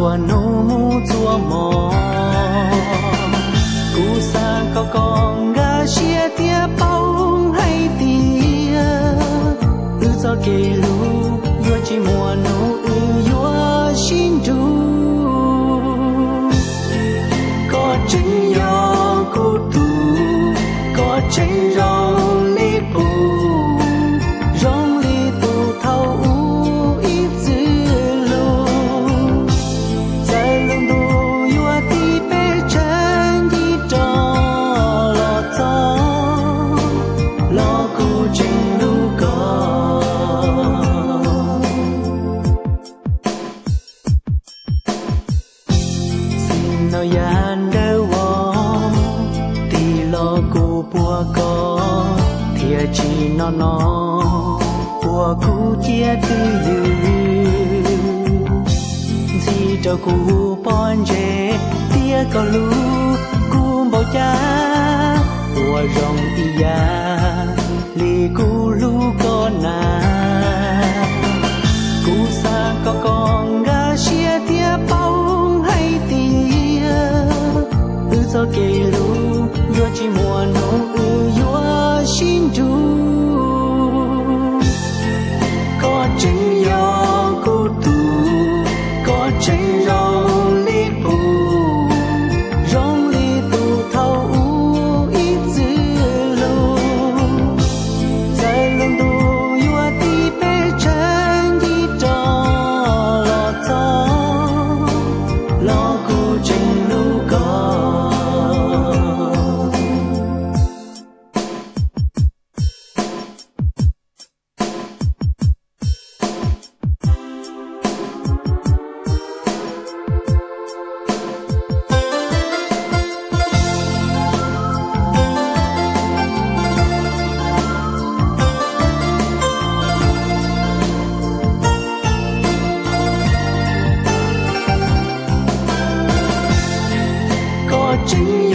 chùa nô chùa mò cú sa có con gà chia tia bông hay tia cho kê lu yo chỉ mùa nô yo xin du có chân yo cô tu có chân rong li u rong li tu thâu u ít dư lu在冷度yo ti pe chân đi cho lo cho lo cô chân lu có xin nó yan đâu cô bùa có thiệt chỉ nó bùa cú chia tư dư gì cho cú bon dê tia có lu cú bao cha bùa rong ia li cú lu có na cú sa có con gà chia tia bông hay tia cho kê lu yo chỉ mùa nô yo xin du có chân yo cô tu có chân rong li u rong li tu thâu u ít dư lu在冷度yo ti pe chân đi cho lo cho lo cô chân lu có chính